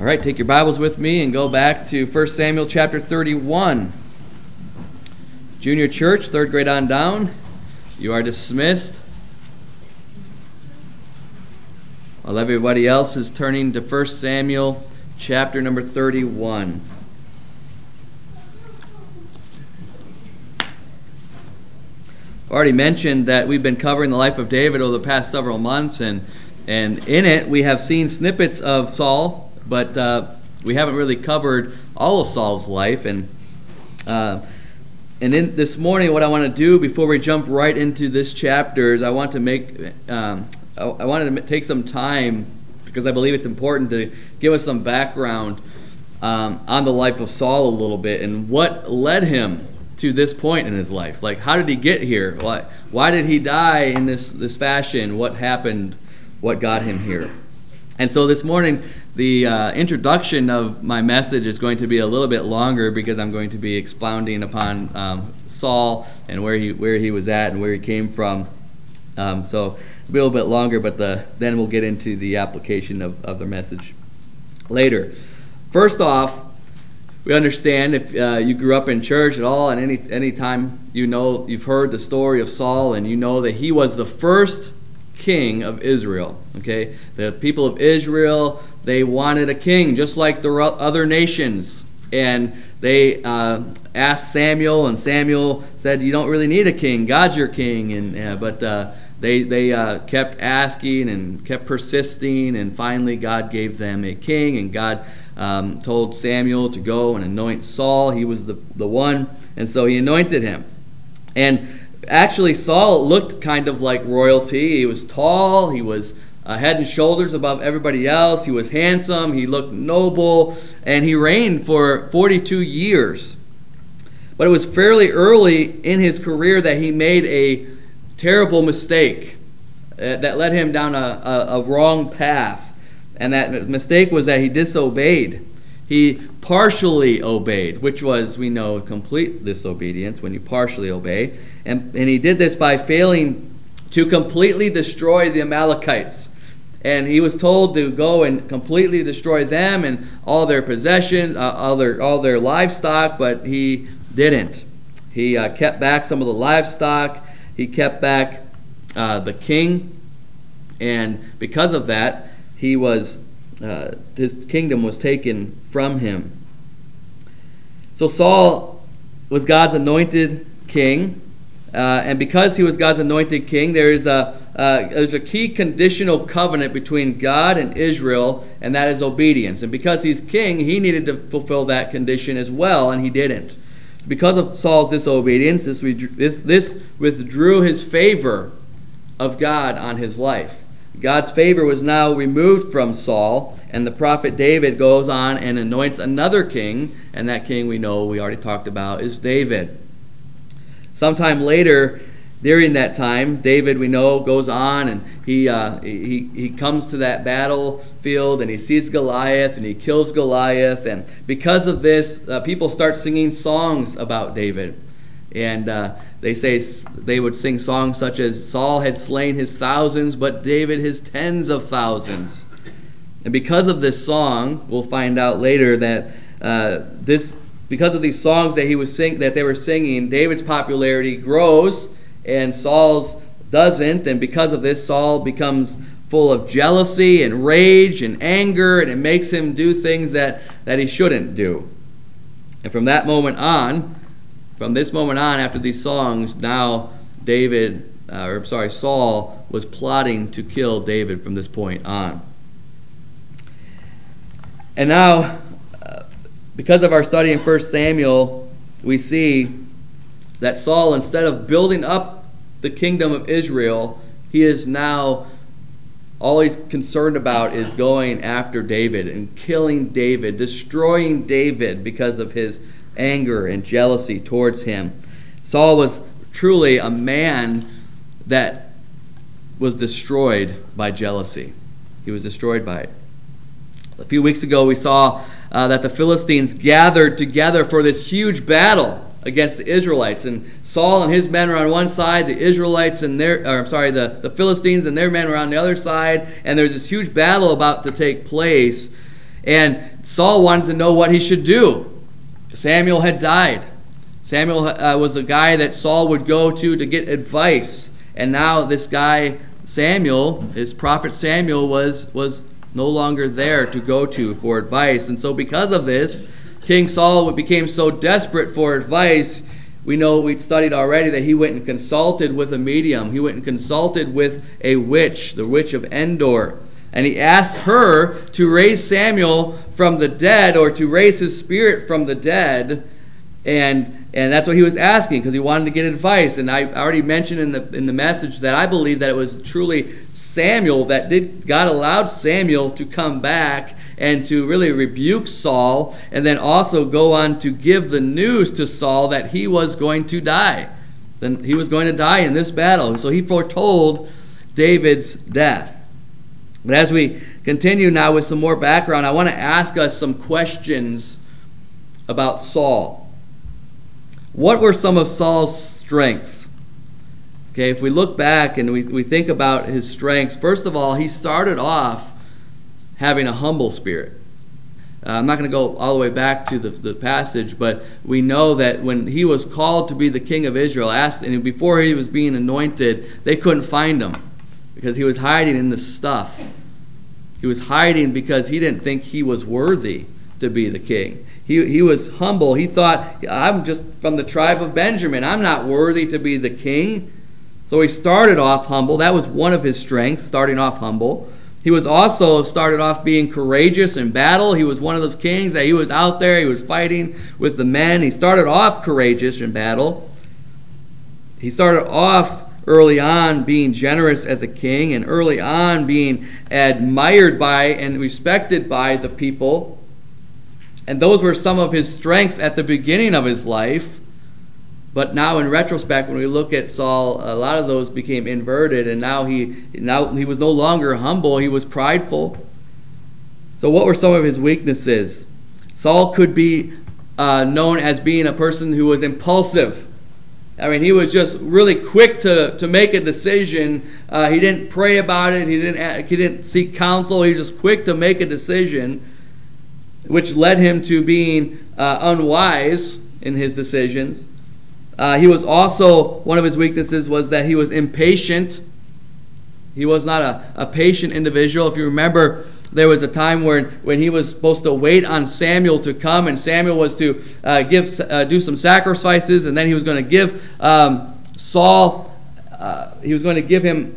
All right, take your Bibles with me and go back to 1 Samuel chapter 31. Junior church, third grade on down, you are dismissed. While everybody else is turning to 1 Samuel chapter number 31. I've already mentioned that we've been covering the life of David over the past several months, and in it we have seen snippets of Saul, but we haven't really covered all of Saul's life. And in this morning, what I want to do before we jump right into this chapter is I wanted to take some time, because I believe it's important to give us some background on the life of Saul a little bit and what led him to this point in his life. Like, how did he get here? Why did he die in this fashion? What happened? What got him here? And so this morning, the introduction of my message is going to be a little bit longer, because I'm going to be expounding upon Saul and where he was at and where he came from. So it'll be a little bit longer, but then we'll get into the application of the message later. First off, we understand, if you grew up in church at all, and any time you've heard the story of Saul, and you know that he was the first king of Israel. Okay, the people of Israel, they wanted a king just like the other nations, and they asked Samuel, and Samuel said, "You don't really need a king. God's your king." But they kept asking and kept persisting, and finally God gave them a king, and God told Samuel to go and anoint Saul. He was the one, and so he anointed him. And actually, Saul looked kind of like royalty. He was tall. He was head and shoulders above everybody else. He was handsome. He looked noble. And he reigned for 42 years. But it was fairly early in his career that he made a terrible mistake that led him down a wrong path. And that mistake was that he disobeyed. He partially obeyed, which was, we know, complete disobedience when you partially obey. And he did this by failing to completely destroy the Amalekites. And he was told to go and completely destroy them and all their possessions, all their livestock, but he didn't. He kept back some of the livestock. He kept back the king. And because of that, his kingdom was taken from him. So Saul was God's anointed king, and because he was God's anointed king, there's a key conditional covenant between God and Israel, and that is obedience. And because he's king, he needed to fulfill that condition as well, and he didn't. Because of Saul's disobedience, this withdrew his favor of God on his life. God's favor was now removed from Saul, and the prophet David goes on and anoints another king, and that king we already talked about, is David. Sometime later, during that time, David, we know, goes on, and he comes to that battlefield, and he sees Goliath, and he kills Goliath, and because of this, people start singing songs about David. And they would sing songs such as, "Saul had slain his thousands, but David his tens of thousands." And because of this song, we'll find out later that because of these songs that they were singing, David's popularity grows and Saul's doesn't. And because of this, Saul becomes full of jealousy and rage and anger, and it makes him do things that he shouldn't do. And from this moment on, after these songs, now Saul was plotting to kill David from this point on. And now, because of our study in 1 Samuel, we see that Saul, instead of building up the kingdom of Israel, he is now, all he's concerned about is going after David and killing David, destroying David because of his anger and jealousy towards him. Saul was truly a man that was destroyed by jealousy. He was destroyed by it. A few weeks ago, we saw that the Philistines gathered together for this huge battle against the Israelites, and Saul and his men were on one side, the Philistines and their men were on the other side, and there's this huge battle about to take place. And Saul wanted to know what he should do. Samuel had died. Samuel was a guy that Saul would go to get advice. And now this guy, Samuel, his prophet Samuel, was no longer there to go to for advice. And so because of this, King Saul became so desperate for advice. We know, we studied already, that he went and consulted with a medium. He went and consulted with a witch, the witch of Endor. And he asked her to raise Samuel from the dead, or to raise his spirit from the dead. And that's what he was asking, because he wanted to get advice. And I already mentioned in the message that I believe that it was truly Samuel God allowed Samuel to come back and to really rebuke Saul, and then also go on to give the news to Saul that he was going to die. Then he was going to die in this battle. So he foretold David's death. But as we continue now with some more background, I want to ask us some questions about Saul. What were some of Saul's strengths? Okay, if we look back and we think about his strengths, first of all, he started off having a humble spirit. I'm not going to go all the way back to the passage, but we know that when he was called to be the king of Israel, and before he was being anointed, they couldn't find him because he was hiding in the stuff. He was hiding because he didn't think he was worthy to be the king. He was humble. He thought, I'm just from the tribe of Benjamin. I'm not worthy to be the king. So he started off humble. That was one of his strengths, starting off humble. He was also started off being courageous in battle. He was one of those kings that he was out there. He was fighting with the men. He started off courageous in battle. He started off early on being generous as a king, and early on being admired by and respected by the people. And those were some of his strengths at the beginning of his life. But now in retrospect, when we look at Saul, a lot of those became inverted, and now he was no longer humble, he was prideful. So what were some of his weaknesses? Saul could be known as being a person who was impulsive. I mean, he was just really quick to make a decision. He didn't pray about it. He didn't seek counsel. He was just quick to make a decision, which led him to being unwise in his decisions. He was also, one of his weaknesses was that he was impatient. He was not a patient individual. If you remember, there was a time when he was supposed to wait on Samuel to come, and Samuel was to do some sacrifices, and then he was going to give Saul, he was going to give him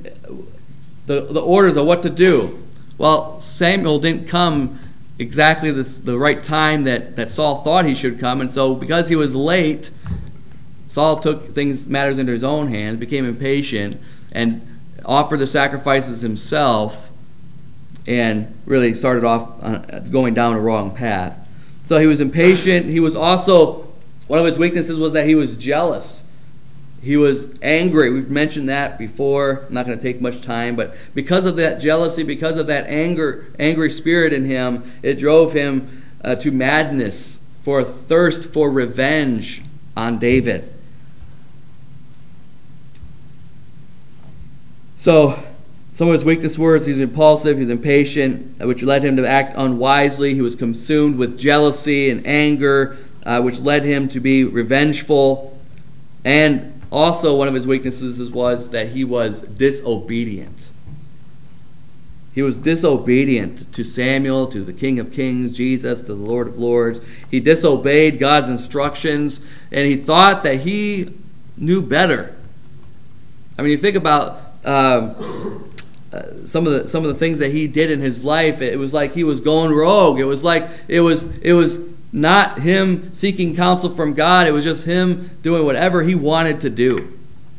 the orders of what to do. Well, Samuel didn't come exactly the right time that Saul thought he should come, and so because he was late, Saul took matters into his own hands, became impatient, and offered the sacrifices himself, and really started off going down a wrong path. So he was impatient. He was also, one of his weaknesses was that he was jealous. He was angry. We've mentioned that before. I'm not going to take much time, but because of that jealousy, because of that angry spirit in him, it drove him to madness, for a thirst for revenge on David. So some of his weakness was he's impulsive, he's impatient, which led him to act unwisely. He was consumed with jealousy and anger, which led him to be revengeful. And also one of his weaknesses was that he was disobedient. He was disobedient to Samuel, to the King of Kings, Jesus, to the Lord of Lords. He disobeyed God's instructions, and he thought that he knew better. I mean, you think about some of the things that he did in his life. It was like he was going rogue. It was like it was not him seeking counsel from God. It was just him doing whatever he wanted to do.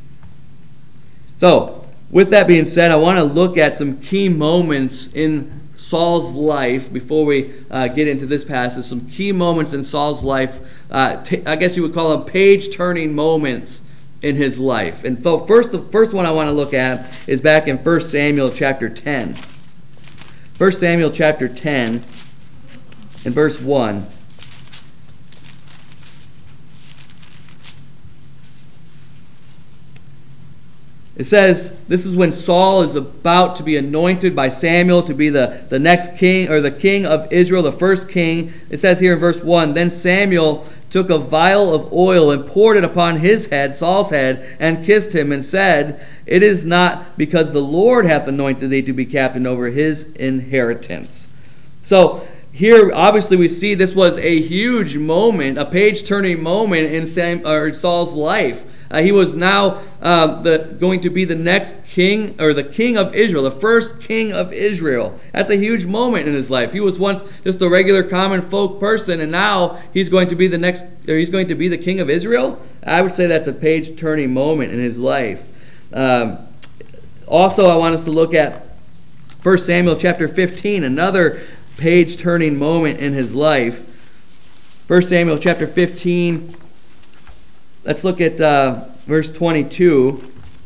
So, with that being said, I want to look at some key moments in Saul's life before we get into this passage. Some key moments in Saul's life. I guess you would call them page-turning moments in his life. And so the first one I want to look at is back in 1 Samuel chapter 10. 1 Samuel chapter 10 and verse 1. It says this is when Saul is about to be anointed by Samuel to be the next king, or the king of Israel, the first king. It says here in verse 1, then Samuel took a vial of oil and poured it upon his head, Saul's head, and kissed him and said, it is not because the Lord hath anointed thee to be captain over his inheritance. So here, obviously, we see this was a huge moment, a page-turning moment in Saul's life. He was now going to be the next king, or the king of Israel, the first king of Israel. That's a huge moment in his life. He was once just a regular common folk person, and now he's going to be he's going to be the king of Israel. I would say that's a page-turning moment in his life. Also, I want us to look at 1 Samuel chapter 15, another page-turning moment in his life. 1 Samuel chapter 15. Let's look at verse 22.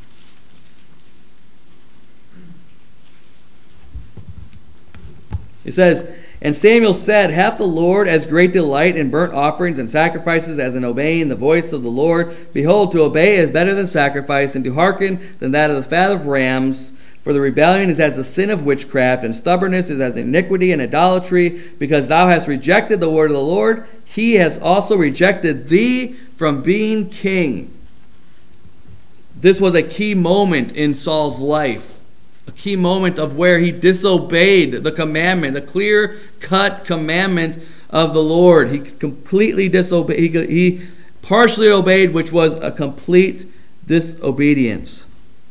It says, and Samuel said, hath the Lord as great delight in burnt offerings and sacrifices as in obeying the voice of the Lord? Behold, to obey is better than sacrifice, and to hearken than that of the fat of rams. For the rebellion is as the sin of witchcraft, and stubbornness is as iniquity and idolatry. Because thou hast rejected the word of the Lord, he has also rejected thee from being king. This was a key moment in Saul's life. A key moment of where he disobeyed the commandment, the clear-cut commandment of the Lord. He completely disobeyed. He partially obeyed, which was a complete disobedience.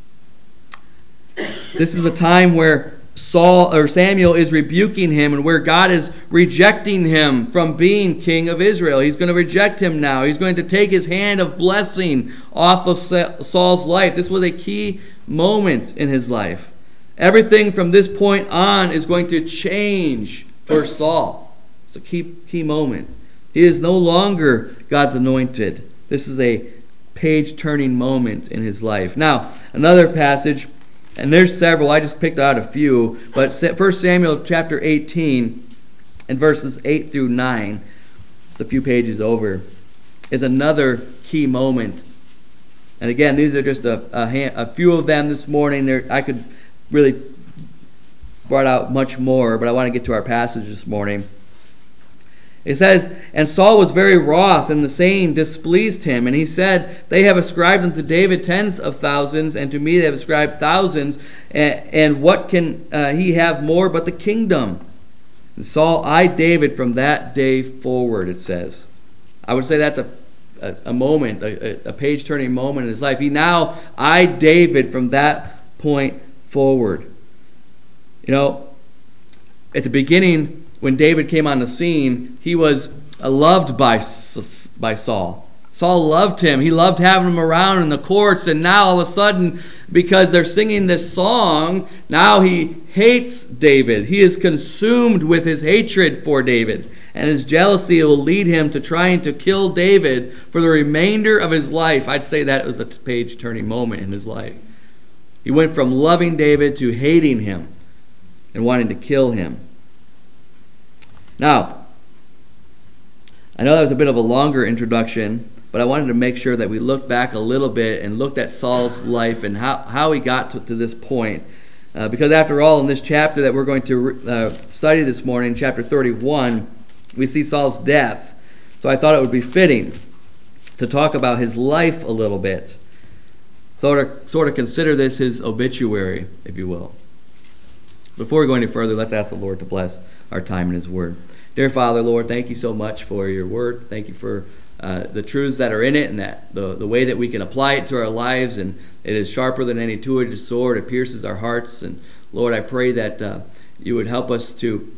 This is a time where Samuel is rebuking him, and where God is rejecting him from being king of Israel. He's going to reject him now. He's going to take his hand of blessing off of Saul's life. This was a key moment in his life. Everything from this point on is going to change for Saul. It's a key moment. He is no longer God's anointed. This is a page-turning moment in his life. Now, another passage. And there's several. I just picked out a few. But 1 Samuel chapter 18 and verses 8 through 9, just a few pages over, is another key moment. And again, these are just a few of them this morning. I could really brought out much more, but I want to get to our passage this morning. It says, and Saul was very wroth, and the saying displeased him. And he said, they have ascribed unto David tens of thousands, and to me they have ascribed thousands. And what can he have more but the kingdom? And Saul eyed David from that day forward, it says. I would say that's a moment, a page-turning moment in his life. He now eyed David from that point forward. You know, at the beginning, when David came on the scene, he was loved by Saul. Saul loved him. He loved having him around in the courts. And now all of a sudden, because they're singing this song, now he hates David. He is consumed with his hatred for David. And his jealousy will lead him to trying to kill David for the remainder of his life. I'd say that was a page-turning moment in his life. He went from loving David to hating him and wanting to kill him. Now, I know that was a bit of a longer introduction, but I wanted to make sure that we looked back a little bit and looked at Saul's life and how he got to this point. Because after all, in this chapter that we're going to study this morning, chapter 31, we see Saul's death. So I thought it would be fitting to talk about his life a little bit. Sort of consider this his obituary, if you will. Before we go any further, let's ask the Lord to bless our time in his word. Dear Father, Lord, thank you so much for your word. Thank you for the truths that are in it, and that the way that we can apply it to our lives. And it is sharper than any two-edged sword. It pierces our hearts. And Lord, I pray that you would help us to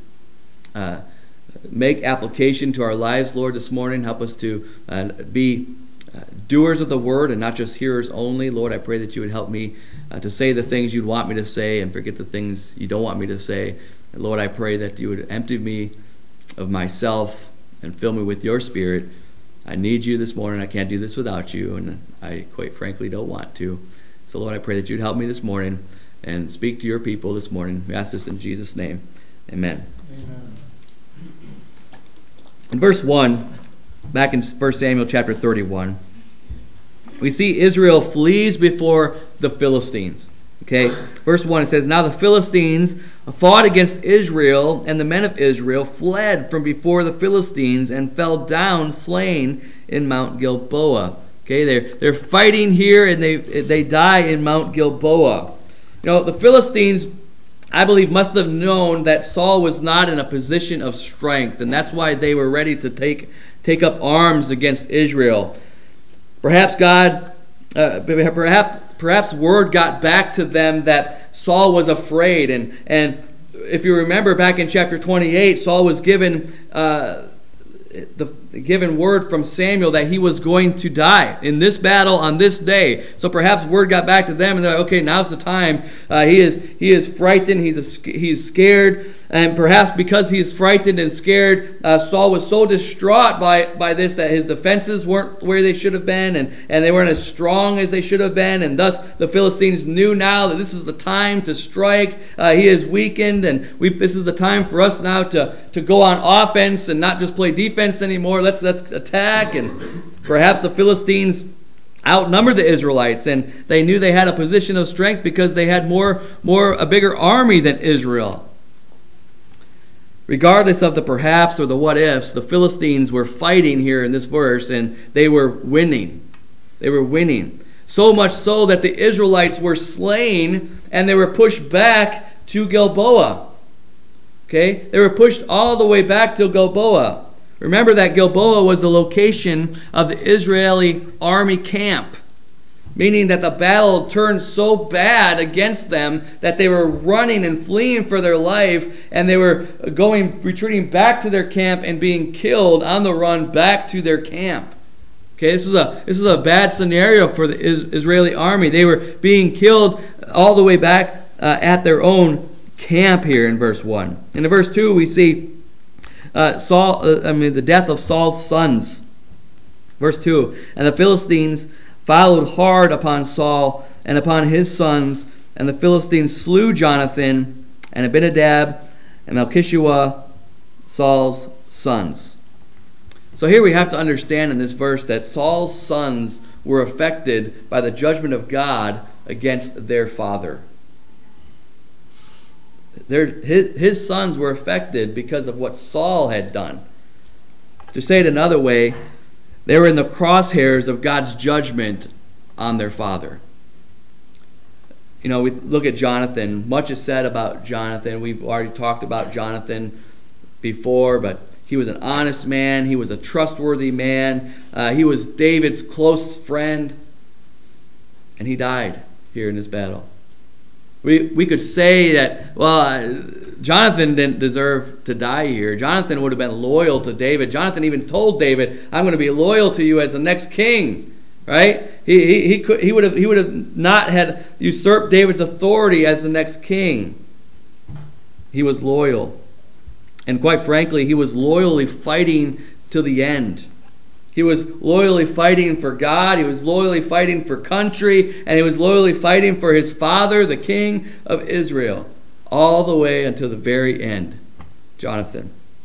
make application to our lives, Lord, this morning. Help us to be doers of the word and not just hearers only. Lord, I pray that you would help me to say the things you'd want me to say and forget the things you don't want me to say. And Lord, I pray that you would empty me of myself and fill me with your spirit. I need you this morning. I can't do this without you, and I quite frankly don't want to. So Lord, I pray that you'd help me this morning and speak to your people this morning. We ask this in Jesus' name. Amen. Amen. In verse 1, back in 1 Samuel chapter 31, we see Israel flees before the Philistines. Okay, verse 1, it says, "Now the Philistines fought against Israel, and the men of Israel fled from before the Philistines and fell down slain in Mount Gilboa." Okay, they're fighting here, and they die in Mount Gilboa. You know, the Philistines, I believe, must have known that Saul was not in a position of strength, and that's why they were ready to take up arms against Israel. Perhaps Perhaps word got back to them that Saul was afraid. And if you remember back in chapter 28, Saul was given word from Samuel that he was going to die in this battle on this day. So perhaps word got back to them, and they're like, okay, now's the time. He is frightened. He's scared, and perhaps because he is frightened and scared, Saul was so distraught by this that his defenses weren't where they should have been, and they weren't as strong as they should have been, and thus the Philistines knew now that this is the time to strike. He is weakened, and this is the time for us now to go on offense and not just play defense anymore. Let's attack. And perhaps the Philistines outnumbered the Israelites, and they knew they had a position of strength because they had a bigger army than Israel. Regardless of the perhaps or the what ifs, the Philistines were fighting here in this verse, and they were winning. They were winning. So much so that the Israelites were slain, and they were pushed back to Gilboa. Okay? They were pushed all the way back to Gilboa. Remember that Gilboa was the location of the Israeli army camp, meaning that the battle turned so bad against them that they were running and fleeing for their life, and they were retreating back to their camp and being killed on the run back to their camp. Okay, this was a bad scenario for the Israeli army. They were being killed all the way back at their own camp here in verse 1. And in verse 2 we see the death of Saul's sons. Verse 2, "And the Philistines followed hard upon Saul and upon his sons, and the Philistines slew Jonathan and Abinadab and Malchishua, Saul's sons." So here we have to understand in this verse that Saul's sons were affected by the judgment of God against their father. His sons were affected because of what Saul had done. To say it another way, they were in the crosshairs of God's judgment on their father. You know, we look at Jonathan. Much is said about Jonathan. We've already talked about Jonathan before, but he was an honest man. He was a trustworthy man. He was David's close friend, and he died here in this battle. We could say that, well, Jonathan didn't deserve to die here. Jonathan would have been loyal to David. Jonathan even told David, "I'm going to be loyal to you as the next king." Right? He would have not had usurped David's authority as the next king. He was loyal, and quite frankly, he was loyally fighting to the end. He was loyally fighting for God, he was loyally fighting for country, and he was loyally fighting for his father, the king of Israel, all the way until the very end. Jonathan.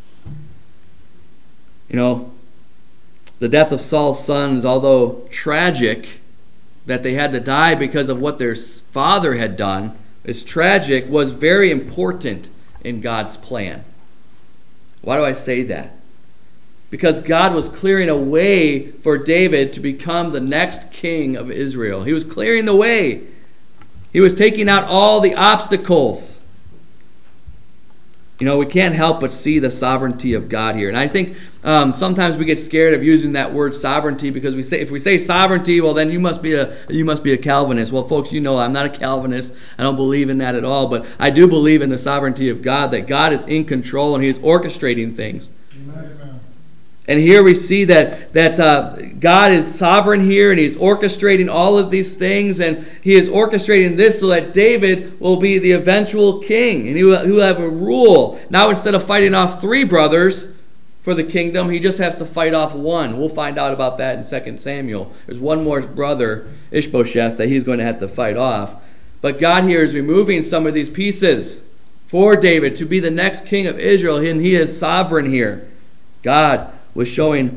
You know, the death of Saul's sons, although tragic, that they had to die because of what their father had done, is tragic, was very important in God's plan. Why do I say that? Because God was clearing a way for David to become the next king of Israel. He was clearing the way. He was taking out all the obstacles. You know, we can't help but see the sovereignty of God here. And I think sometimes we get scared of using that word sovereignty because if we say sovereignty, well, then you must be a Calvinist. Well, folks, you know I'm not a Calvinist. I don't believe in that at all. But I do believe in the sovereignty of God, that God is in control and he is orchestrating things. Amen. And here we see that God is sovereign here, and he's orchestrating all of these things, and he is orchestrating this so that David will be the eventual king, and he will have a rule. Now instead of fighting off 3 brothers for the kingdom, he just has to fight off 1. We'll find out about that in 2 Samuel. There's 1 more brother, Ishbosheth, that he's going to have to fight off. But God here is removing some of these pieces for David to be the next king of Israel, and he is sovereign here. God was showing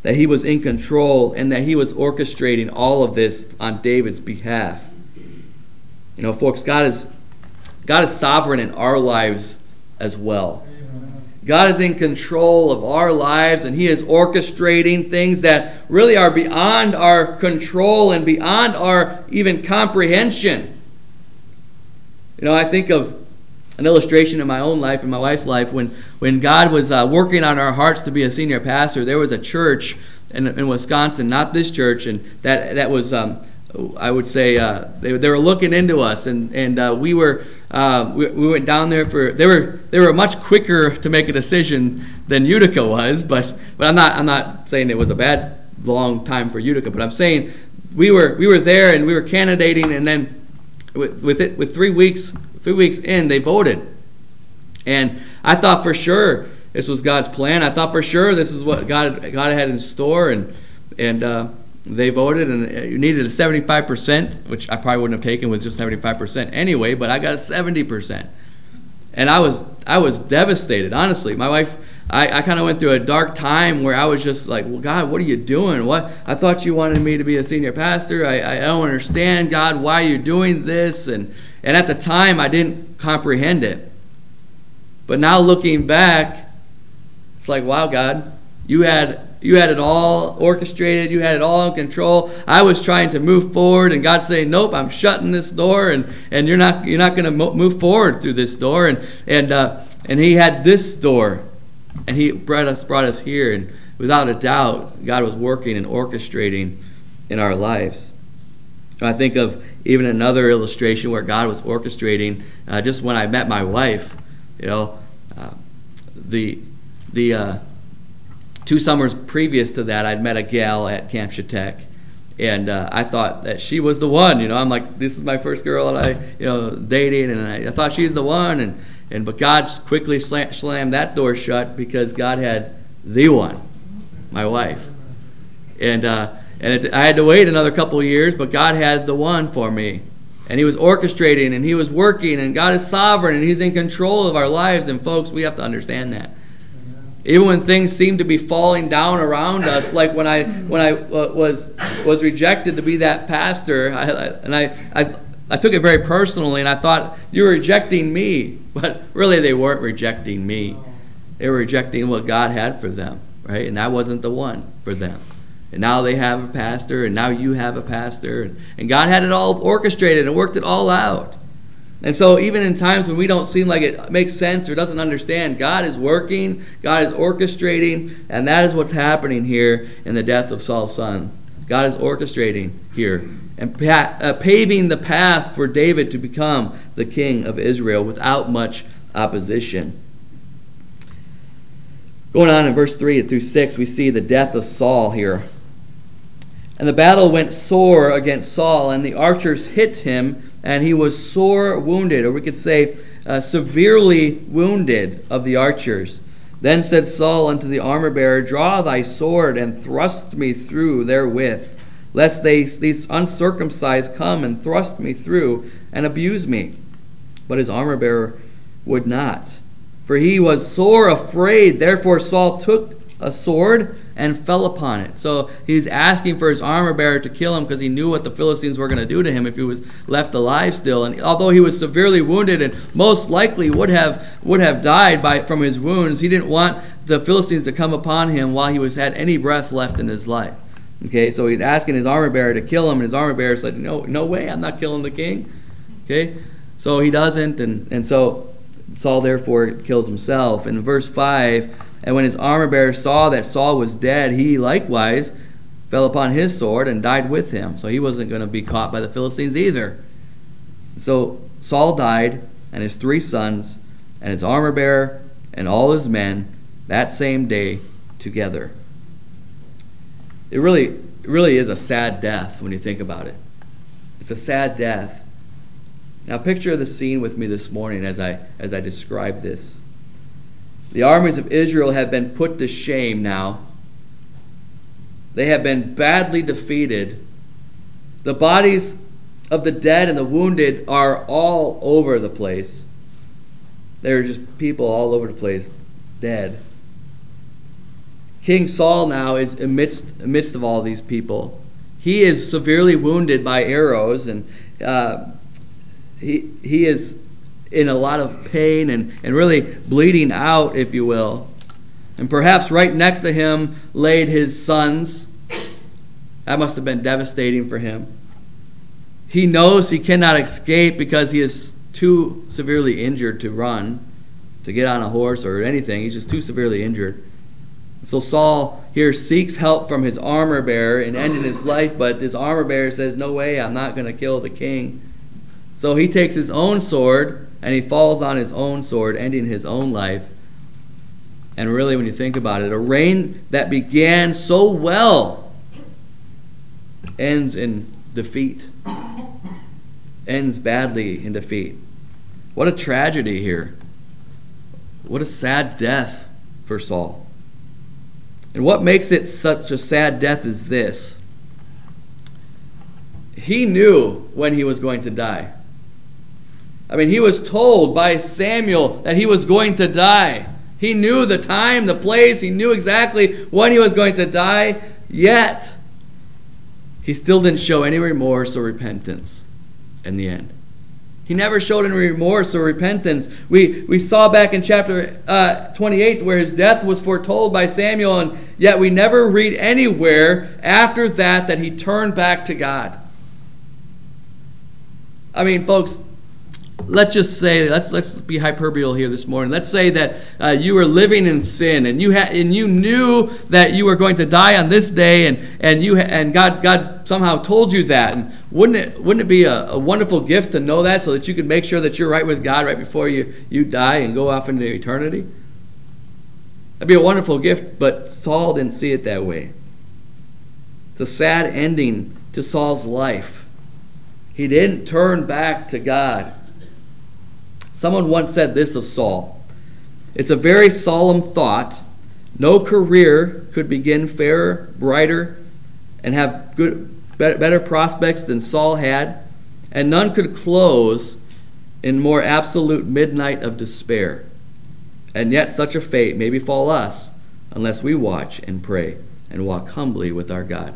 that he was in control and that he was orchestrating all of this on David's behalf. You know, folks, God is sovereign in our lives as well. God is in control of our lives, and he is orchestrating things that really are beyond our control and beyond our even comprehension. You know, I think of an illustration in my own life, in my wife's life, when God was working on our hearts to be a senior pastor. There was a church in Wisconsin, not this church, and that was, I would say, they were looking into us, and we went down there for. They were much quicker to make a decision than Utica was, but I'm not saying it was a bad long time for Utica, but I'm saying we were there and we were candidating, and then with 3 weeks in, they voted, and I thought for sure this was God's plan. I thought for sure this is what God had in store, and they voted, and you needed a 75%, which I probably wouldn't have taken with just 75% anyway, but I got a 70%. And I was devastated, honestly. My wife, I kind of went through a dark time where I was just like, well, God, what are you doing? What? I thought you wanted me to be a senior pastor. I don't understand, God, why you're doing this. And at the time, I didn't comprehend it. But now looking back, it's like, wow, God, you had it all orchestrated. You had it all in control. I was trying to move forward, and God saying, "Nope, I'm shutting this door, and you're not going to move forward through this door." And He had this door, and He brought us here. And without a doubt, God was working and orchestrating in our lives. I think of even another illustration where God was orchestrating. Just when I met my wife, you know, the 2 summers previous to that, I'd met a gal at Camp Chautauqua, and I thought that she was the one. You know, I'm like, this is my first girl that I, dating, and I thought she's the one, but God quickly slammed that door shut because God had the one, my wife, and I had to wait another couple of years, but God had the one for me, and He was orchestrating, and He was working, and God is sovereign, and He's in control of our lives, and folks, we have to understand that. Even when things seem to be falling down around us, like when I was rejected to be that pastor, I took it very personally, and I thought, you're rejecting me. But really, they weren't rejecting me. They were rejecting what God had for them, right? And I wasn't the one for them. And now they have a pastor, and now you have a pastor. And God had it all orchestrated and worked it all out. And so even in times when we don't seem like it makes sense or doesn't understand, God is working, God is orchestrating, and that is what's happening here in the death of Saul's son. God is orchestrating here and paving the path for David to become the king of Israel without much opposition. Going on in verse 3 through 6, we see the death of Saul here. And the battle went sore against Saul, and the archers hit him, and he was sore wounded, or we could say severely wounded of the archers. Then said Saul unto the armor-bearer, Draw thy sword, and thrust me through therewith, lest these uncircumcised come and thrust me through and abuse me. But his armor-bearer would not, for he was sore afraid. Therefore Saul took a sword and fell upon it. So he's asking for his armor-bearer to kill him because he knew what the Philistines were going to do to him if he was left alive still. And although he was severely wounded and most likely would have died from his wounds, he didn't want the Philistines to come upon him while he had any breath left in his life. Okay, so he's asking his armor-bearer to kill him, and his armor-bearer said, no way, I'm not killing the king. Okay, so he doesn't, and so Saul therefore kills himself. In verse 5, and when his armor-bearer saw that Saul was dead, he likewise fell upon his sword and died with him. So he wasn't going to be caught by the Philistines either. So Saul died, and his 3 sons, and his armor-bearer, and all his men, that same day together. It really is a sad death when you think about it. It's a sad death. Now picture the scene with me this morning as I describe this. The armies of Israel have been put to shame now. They have been badly defeated. The bodies of the dead and the wounded are all over the place. There are just people all over the place, dead. King Saul now is amidst of all these people. He is severely wounded by arrows, and he is in a lot of pain and really bleeding out, if you will. And perhaps right next to him laid his sons. That must have been devastating for him. He knows he cannot escape because he is too severely injured to run, to get on a horse or anything. He's just too severely injured. So Saul here seeks help from his armor bearer in ending his life, but his armor bearer says, "No way, I'm not going to kill the king." So he takes his own sword and he falls on his own sword, ending his own life. And really, when you think about it, a reign that began so well ends in defeat. Ends badly in defeat. What a tragedy here. What a sad death for Saul. And what makes it such a sad death is this. He knew when he was going to die. I mean, he was told by Samuel that he was going to die. He knew the time, the place. He knew exactly when he was going to die. Yet, he still didn't show any remorse or repentance in the end. He never showed any remorse or repentance. We saw back in chapter 28 where his death was foretold by Samuel, and yet we never read anywhere after that he turned back to God. I mean, folks, let's just say, let's be hyperbole here this morning. Let's say that you were living in sin and you knew that you were going to die on this day, and God somehow told you that. And wouldn't it be a wonderful gift to know that, so that you could make sure that you're right with God right before you die and go off into eternity? That'd be a wonderful gift, but Saul didn't see it that way. It's a sad ending to Saul's life. He didn't turn back to God. Someone once said this of Saul: "It's a very solemn thought. No career could begin fairer, brighter, and have better prospects than Saul had, and none could close in more absolute midnight of despair. And yet such a fate may befall us unless we watch and pray and walk humbly with our God."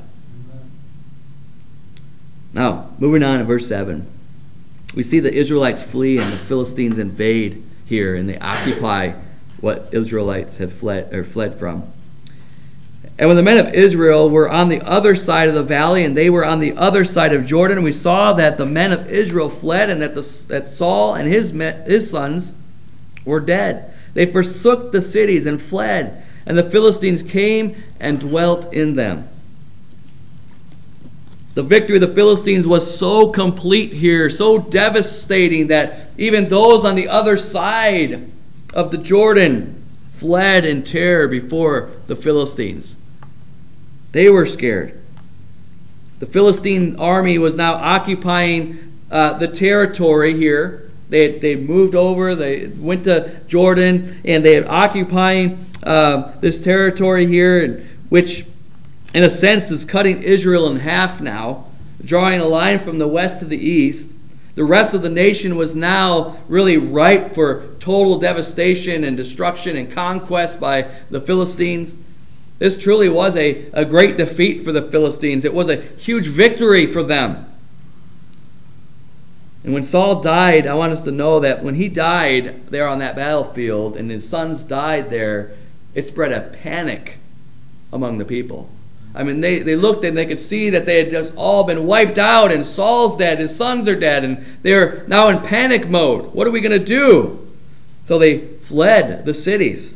Now, moving on to verse 7. We see the Israelites flee and the Philistines invade here, and they occupy what Israelites have fled from. And when the men of Israel were on the other side of the valley, and they were on the other side of Jordan, we saw that the men of Israel fled, and that Saul and his sons were dead. They forsook the cities and fled, and the Philistines came and dwelt in them. The victory of the Philistines was so complete here, so devastating, that even those on the other side of the Jordan fled in terror before the Philistines. They were scared. The Philistine army was now occupying the territory here. They moved over, they went to Jordan, and they are occupying this territory here, which in a sense is cutting Israel in half now, drawing a line from the west to the east. The rest of the nation was now really ripe for total devastation and destruction and conquest by the Philistines. This truly was a great defeat for the Philistines. It was a huge victory for them. And when Saul died, I want us to know that when he died there on that battlefield and his sons died there, it spread a panic among the people. I mean, they looked and they could see that they had just all been wiped out, and Saul's dead, his sons are dead, and they're now in panic mode. What are we going to do? So they fled the cities.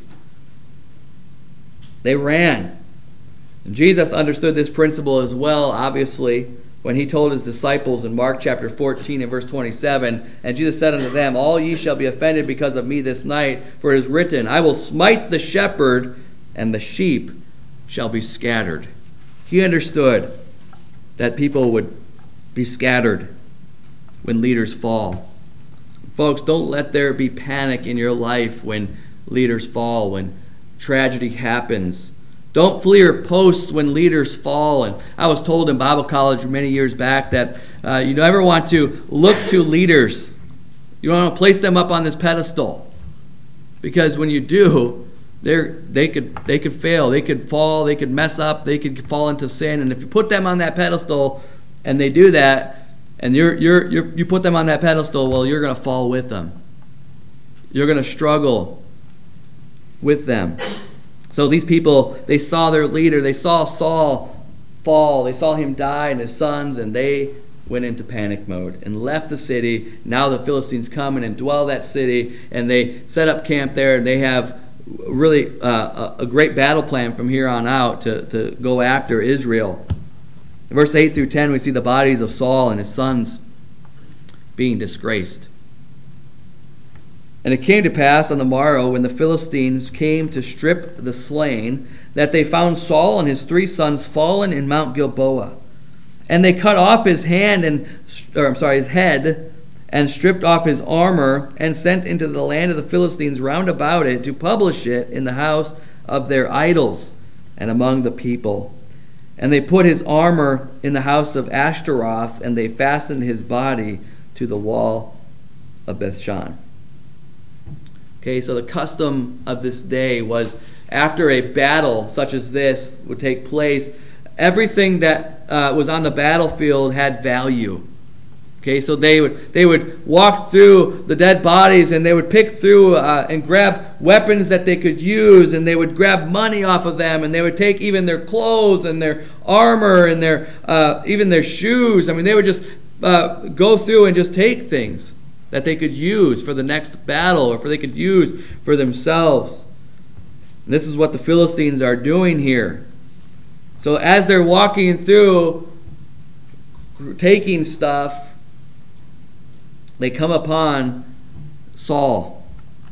They ran. And Jesus understood this principle as well, obviously, when he told his disciples in Mark chapter 14 and verse 27, "And Jesus said unto them, All ye shall be offended because of me this night, for it is written, I will smite the shepherd, and the sheep shall be scattered." He understood that people would be scattered when leaders fall. Folks, don't let there be panic in your life when leaders fall, when tragedy happens. Don't flee your posts when leaders fall. And I was told in Bible college many years back that you never want to look to leaders. You don't want to place them up on this pedestal. Because when you do, they could fail, they could fall, they could mess up, they could fall into sin. And if you put them on that pedestal, and they do that, and you put them on that pedestal, well, you're going to fall with them. You're going to struggle with them. So these people, they saw their leader, they saw Saul fall, they saw him die and his sons, and they went into panic mode and left the city. Now the Philistines come and indwell that city, and they set up camp there, and they have really a great battle plan from here on out to go after Israel. In verse 8 through 10, we see the bodies of Saul and his sons being disgraced. And it came to pass on the morrow, when the Philistines came to strip the slain, that they found Saul and his 3 sons fallen in Mount Gilboa. And they cut off his head, and stripped off his armor, and sent into the land of the Philistines round about it to publish it in the house of their idols and among the people. And they put his armor in the house of Ashtaroth, and they fastened his body to the wall of Bethshan. Okay, so the custom of this day was, after a battle such as this would take place, everything that was on the battlefield had value. Okay, so they would walk through the dead bodies, and they would pick through and grab weapons that they could use, and they would grab money off of them, and they would take even their clothes and their armor and their even their shoes. I mean, they would just go through and just take things that they could use for the next battle, or they could use for themselves. And this is what the Philistines are doing here. So as they're walking through, taking stuff, they come upon Saul.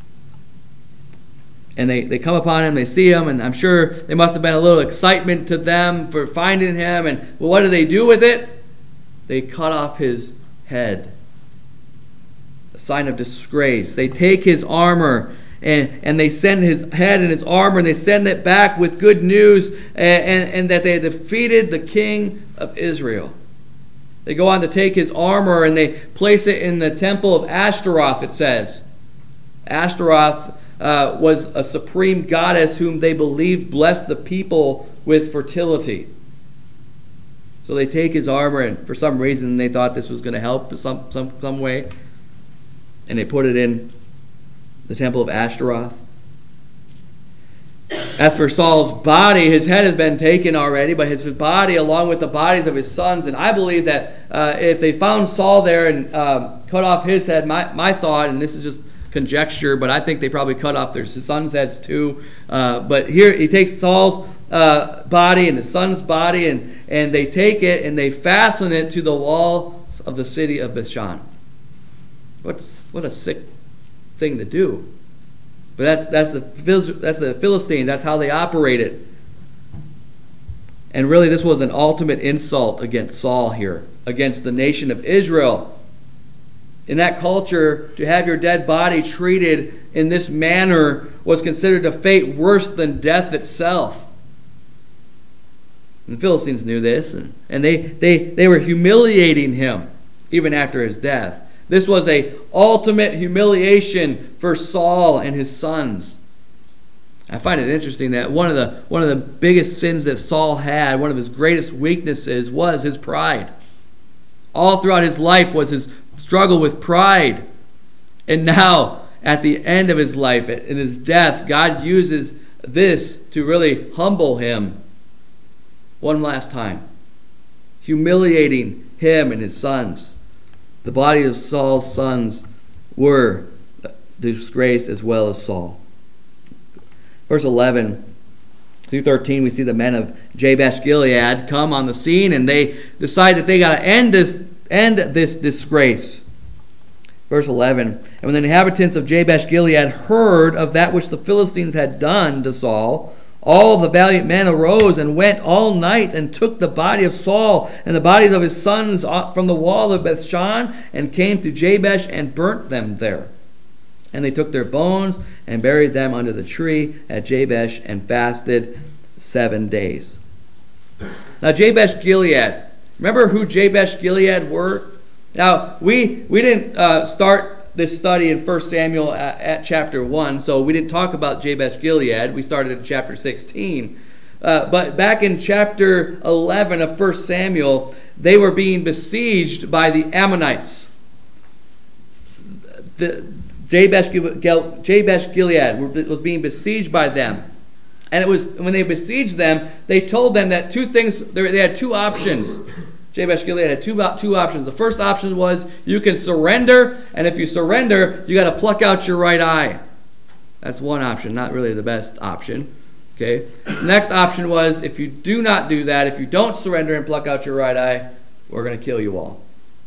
And they come upon him, they see him, and I'm sure there must have been a little excitement to them for finding him. And well, what do they do with it? They cut off his head. A sign of disgrace. They take his armor, and they send his head and his armor, and they send it back with good news, and that they defeated the king of Israel. They go on to take his armor, and they place it in the temple of Ashtaroth, it says. Ashtaroth was a supreme goddess whom they believed blessed the people with fertility. So they take his armor, and for some reason they thought this was going to help some way, and they put it in the temple of Ashtaroth. As for Saul's body, his head has been taken already, but his body, along with the bodies of his sons, and I believe that if they found Saul there and cut off his head, my thought, and this is just conjecture, but I think they probably cut off his sons' heads too. But here he takes Saul's body and his son's body, and they take it and they fasten it to the wall of the city of Bethshan. What a sick thing to do. But that's the Philistines. That's how they operated. And really, this was an ultimate insult against Saul here, against the nation of Israel. In that culture, to have your dead body treated in this manner was considered a fate worse than death itself. And the Philistines knew this, and they were humiliating him even after his death. This was an ultimate humiliation for Saul and his sons. I find it interesting that one of the biggest sins that Saul had, one of his greatest weaknesses, was his pride. All throughout his life was his struggle with pride. And now, at the end of his life, in his death, God uses this to really humble him one last time, humiliating him and his sons. The body of Saul's sons were disgraced as well as Saul. Verse 11 through 13, we see the men of Jabesh Gilead come on the scene, and they decide that they got to end this disgrace. Verse 11, and when the inhabitants of Jabesh Gilead heard of that which the Philistines had done to Saul, all the valiant men arose and went all night and took the body of Saul and the bodies of his sons from the wall of Bethshan and came to Jabesh and burnt them there. And they took their bones and buried them under the tree at Jabesh and fasted 7 days. Now Jabesh Gilead, remember who Jabesh Gilead were? Now we didn't start this study in 1 Samuel at chapter 1, so we didn't talk about Jabesh Gilead. We started in chapter 16. But back in chapter 11 of 1 Samuel, they were being besieged by the Ammonites. Jabesh Gilead was being besieged by them. And it was when they besieged them, they told them that two things, they had two options. Jabesh Gilead had two options. The first option was you can surrender, and if you surrender, you got to pluck out your right eye. That's one option, not really the best option. Okay. The next option was if you do not do that, if you don't surrender and pluck out your right eye, we're going to kill you all.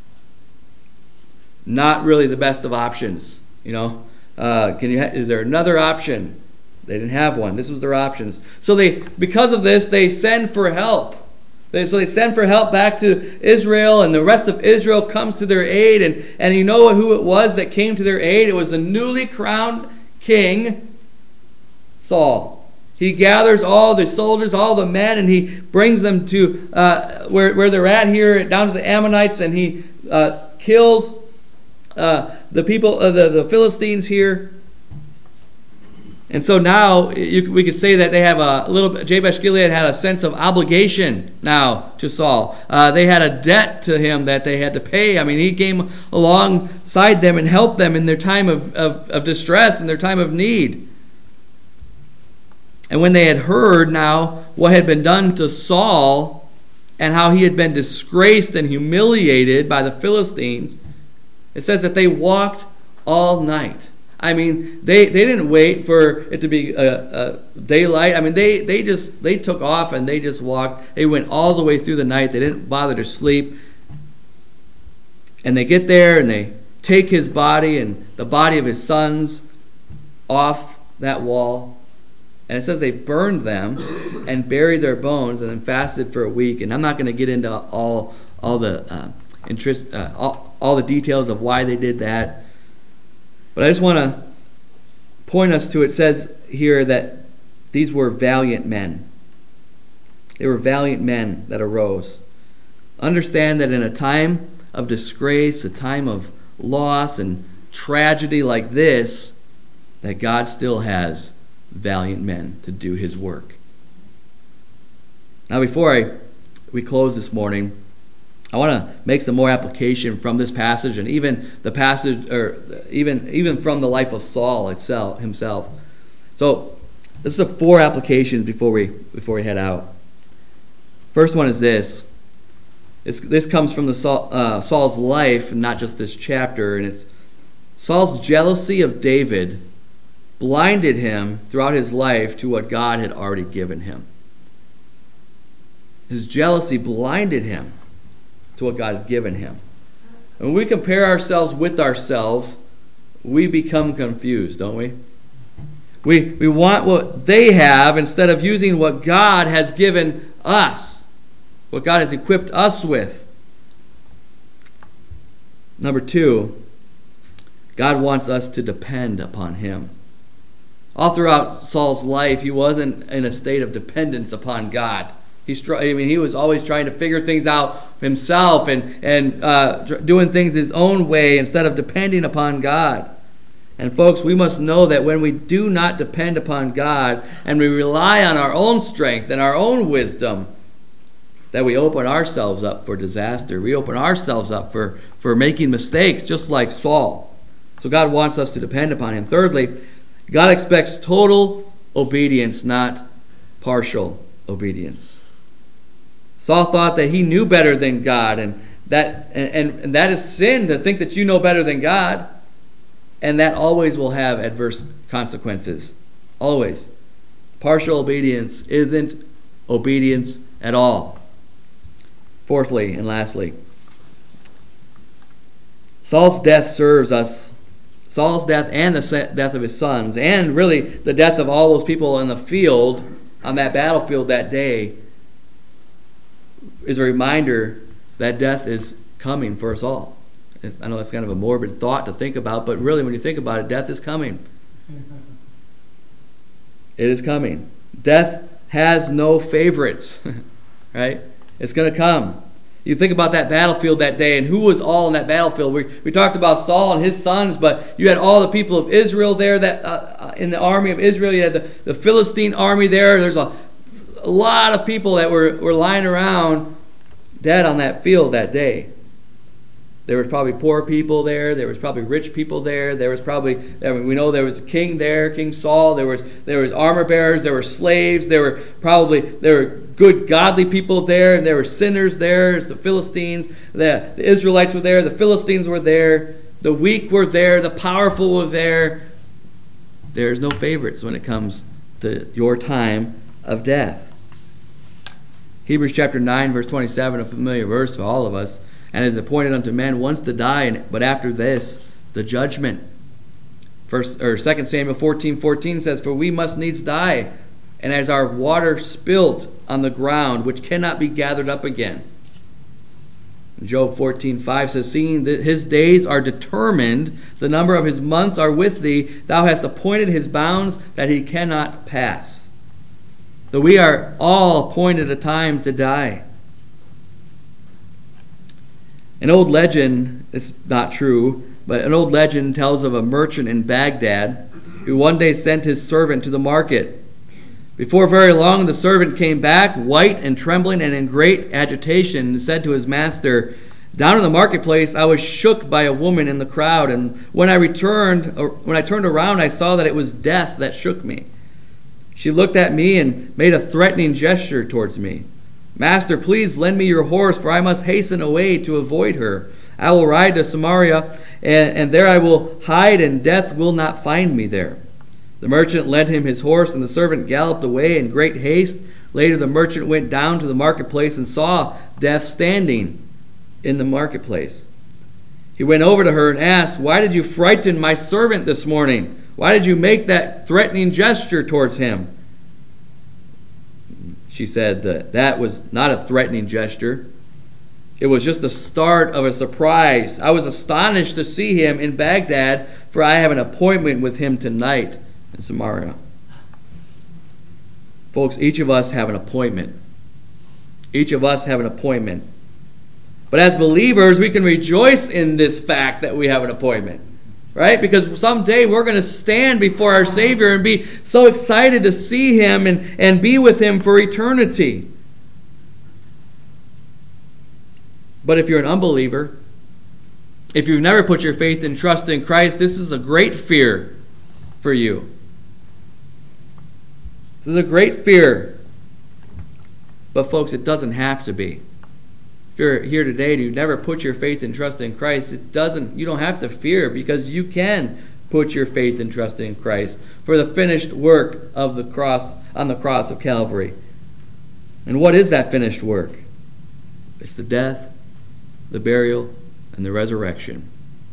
Not really the best of options. Is there another option? They didn't have one. This was their options. So because of this, they send for help. So they send for help back to Israel, and the rest of Israel comes to their aid. And you know who it was that came to their aid? It was the newly crowned king, Saul. He gathers all the soldiers, all the men, and he brings them to where they're at here, down to the Ammonites, and he kills the people, the Philistines here. And so now we could say that they have Jabesh Gilead had a sense of obligation now to Saul. They had a debt to him that they had to pay. I mean, he came alongside them and helped them in their time of distress and their time of need. And when they had heard now what had been done to Saul and how he had been disgraced and humiliated by the Philistines, it says that they walked all night. I mean, they didn't wait for it to be daylight. I mean, they took off and they just walked. They went all the way through the night. They didn't bother to sleep. And they get there and they take his body and the body of his sons off that wall. And it says they burned them and buried their bones and then fasted for a week. And I'm not going to get into all the all the details of why they did that. But I just want to point us to, it says here that these were valiant men. They were valiant men that arose. Understand that in a time of disgrace, a time of loss and tragedy like this, that God still has valiant men to do his work. Now before we close this morning, I want to make some more application from this passage and even the passage, or even from the life of Saul himself. So this is the 4 applications before we head out. First one is this. This comes from Saul's life, and not just this chapter, and it's Saul's jealousy of David blinded him throughout his life to what God had already given him. His jealousy blinded him to what God had given him. And when we compare ourselves with ourselves, we become confused, don't we? We want what they have instead of using what God has given us, what God has equipped us with. Number 2, God wants us to depend upon him. All throughout Saul's life, he wasn't in a state of dependence upon God. He was always trying to figure things out himself and doing things his own way instead of depending upon God. And folks, we must know that when we do not depend upon God and we rely on our own strength and our own wisdom, that we open ourselves up for disaster. We open ourselves up for making mistakes, just like Saul. So God wants us to depend upon him. Thirdly, God expects total obedience, not partial obedience. Saul thought that he knew better than God, and that is sin, to think that you know better than God, and that always will have adverse consequences. Always. Partial obedience isn't obedience at all. Fourthly and lastly, Saul's death serves us. Saul's death and the death of his sons, and really the death of all those people in the field, on that battlefield that day, is a reminder that death is coming for us all. I know that's kind of a morbid thought to think about, but really when you think about it, death is coming. It is coming. Death has no favorites, right? It's going to come. You think about that battlefield that day and who was all in that battlefield. We talked about Saul and his sons, but you had all the people of Israel there that in the army of Israel. You had the Philistine army there. There's a lot of people that were lying around dead on that field that day. There was probably poor people there. There was probably rich people there. There was probably, we know there was a king there, King Saul. There was armor bearers. There were slaves. There were good, godly people there, and there were sinners there. The Philistines, the Israelites were there. The Philistines were there. The weak were there. The powerful were there. There's no favorites when it comes to your time of death. Hebrews chapter 9, verse 27, a familiar verse for all of us. And it is appointed unto men once to die, but after this, the judgment. 2 Samuel 14:14 says, For we must needs die, and as our water spilt on the ground, which cannot be gathered up again. Job 14:5 says, Seeing that his days are determined, the number of his months are with thee, thou hast appointed his bounds that he cannot pass. So we are all appointed a time to die. An old legend, it's not true, but an old legend tells of a merchant in Baghdad who one day sent his servant to the market. Before very long, the servant came back, white and trembling and in great agitation, and said to his master, Down in the marketplace, I was shook by a woman in the crowd, and when I turned around, I saw that it was death that shook me. She looked at me and made a threatening gesture towards me. Master, please lend me your horse, for I must hasten away to avoid her. I will ride to Samaria, and there I will hide, and death will not find me there. The merchant lent him his horse, and the servant galloped away in great haste. Later the merchant went down to the marketplace and saw death standing in the marketplace. He went over to her and asked, Why did you frighten my servant this morning? Why did you make that threatening gesture towards him? She said that was not a threatening gesture. It was just the start of a surprise. I was astonished to see him in Baghdad, for I have an appointment with him tonight in Samaria. Folks, each of us have an appointment. Each of us have an appointment. But as believers, we can rejoice in this fact that we have an appointment. Right? Because someday we're going to stand before our Savior and be so excited to see Him and be with Him for eternity. But if you're an unbeliever, if you've never put your faith and trust in Christ, this is a great fear for you. This is a great fear. But folks, it doesn't have to be. If you're here today and you've never put your faith and trust in Christ, you don't have to fear, because you can put your faith and trust in Christ for the finished work of the cross, on the cross of Calvary. And what is that finished work? It's the death, the burial, and the resurrection.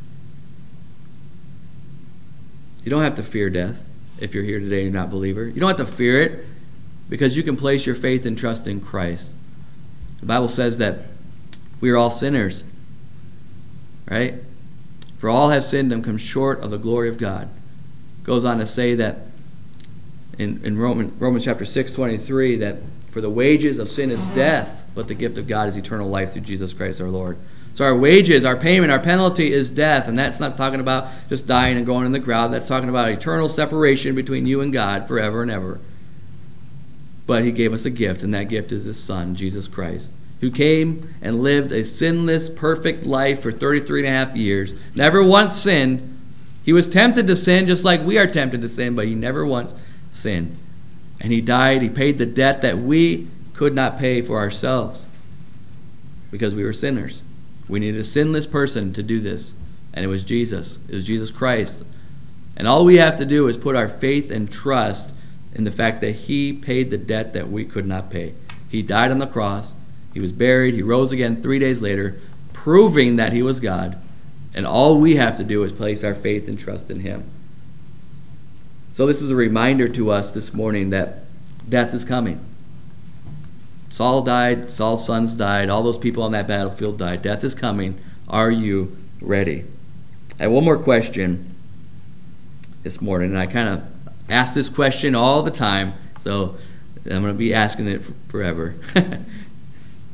You don't have to fear death if you're here today and you're not a believer. You don't have to fear it, because you can place your faith and trust in Christ. The Bible says that we are all sinners, right? For all have sinned and come short of the glory of God. It goes on to say that in Romans chapter 6:23, that for the wages of sin is death, but the gift of God is eternal life through Jesus Christ our Lord. So our wages, our payment, our penalty is death, and that's not talking about just dying and going in the ground. That's talking about eternal separation between you and God forever and ever. But He gave us a gift, and that gift is His Son, Jesus Christ, who came and lived a sinless, perfect life for 33 and a half years, never once sinned. He was tempted to sin just like we are tempted to sin, but He never once sinned. And He died. He paid the debt that we could not pay for ourselves because we were sinners. We needed a sinless person to do this, and it was Jesus. It was Jesus Christ. And all we have to do is put our faith and trust in the fact that He paid the debt that we could not pay. He died on the cross. He was buried. He rose again 3 days later, proving that He was God. And all we have to do is place our faith and trust in Him. So this is a reminder to us this morning that death is coming. Saul died. Saul's sons died. All those people on that battlefield died. Death is coming. Are you ready? I have one more question this morning, and I kind of ask this question all the time, so I'm going to be asking it forever.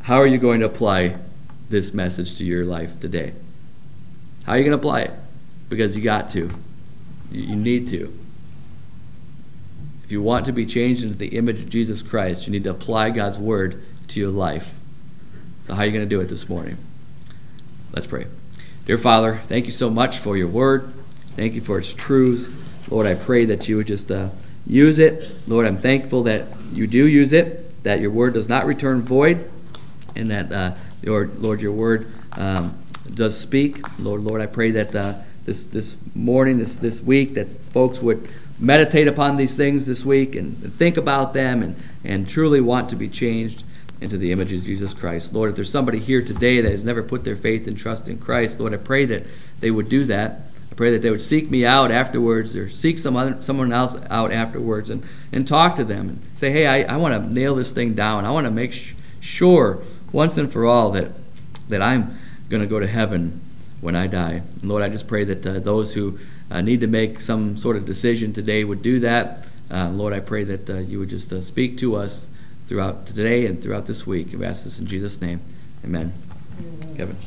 how are you going to apply this message to your life today? How are you going to apply it? Because you got to. You need to. If you want to be changed into the image of Jesus Christ, you need to apply God's word to your life. So how are you going to do it this morning? Let's pray. Dear Father, thank you so much for your word. Thank you for its truths. Lord, I pray that you would just use it. Lord, I'm thankful that you do use it, that your word does not return void, and that, Lord, your word does speak. Lord, I pray that this morning, this week, that folks would meditate upon these things this week and think about them and truly want to be changed into the image of Jesus Christ. Lord, if there's somebody here today that has never put their faith and trust in Christ, Lord, I pray that they would do that. I pray that they would seek me out afterwards or seek someone else out afterwards and talk to them and say, hey, I want to nail this thing down. I want to make sure once and for all that I'm going to go to heaven when I die. And Lord, I just pray that those who need to make some sort of decision today would do that. Lord, I pray that you would just speak to us throughout today and throughout this week. We ask this in Jesus' name. Amen. Kevin.